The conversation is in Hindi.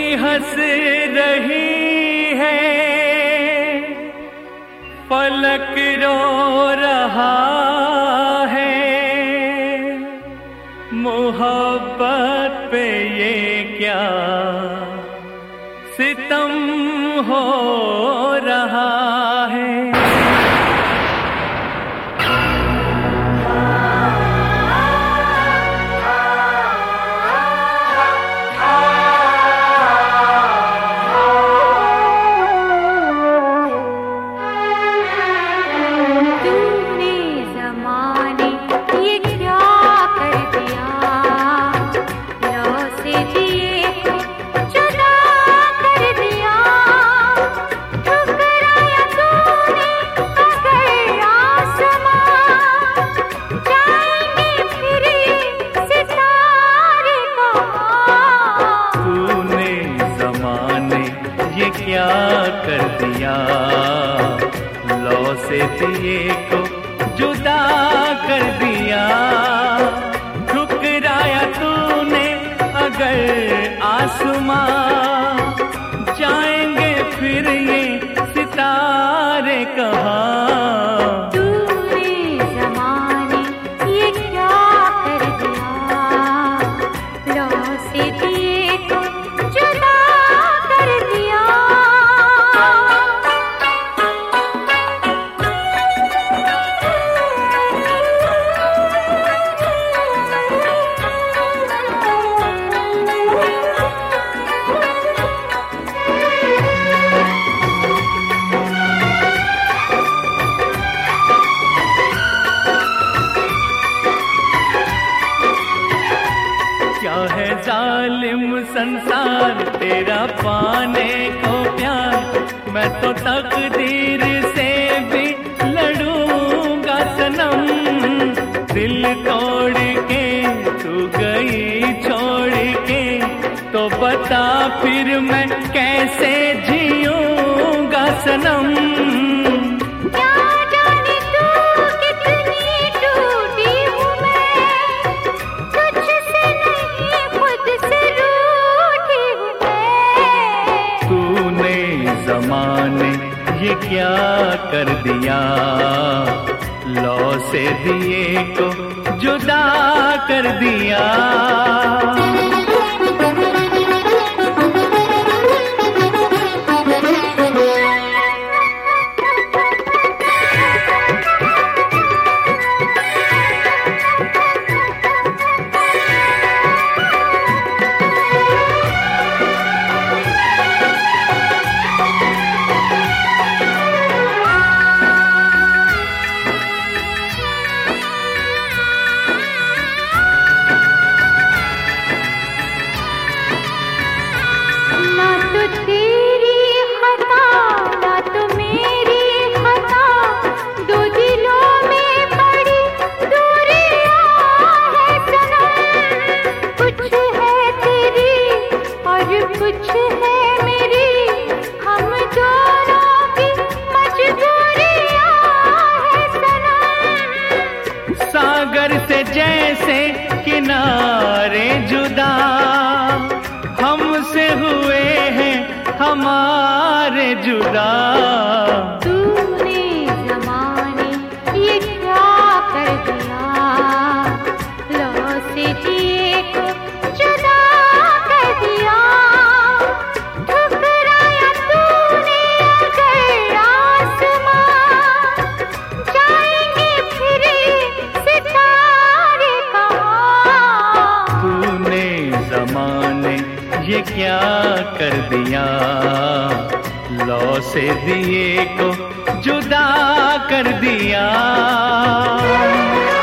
हंस रही है, फलक रो रहा है, मोहब्बत पे ये क्या सितम हो रहा है। क्या कर दिया, लौ से दिए को जुदा कर दिया। ठुकराया तूने अगर आसमां, जाएंगे फिर ये सितारे कहाँ। तूने ज़माने ये क्या कर दिया, लौ से दिए को जुदा कर दिया। क्या है जालिम संसार तेरा पाने को प्यार, मैं तो तकदीर से भी लड़ूंगा सनम। दिल तोड़ के तू गई छोड़ के, तो बता फिर मैं कैसे जीऊंगा सनम। ज़माने ये क्या कर दिया, लौ से दिए को जुदा कर दिया। कुछ है मेरी, हम दोनों की मजबूरियां है सनम। सागर से जैसे किनारे जुदा, हमसे हुए हैं हमारे जुदा। तूने ज़माने ये क्या कर दिया, लौ से दिए को जुदा कर दिया। ज़माने ये क्या कर दिया, लौ से दिए को जुदा कर दिया।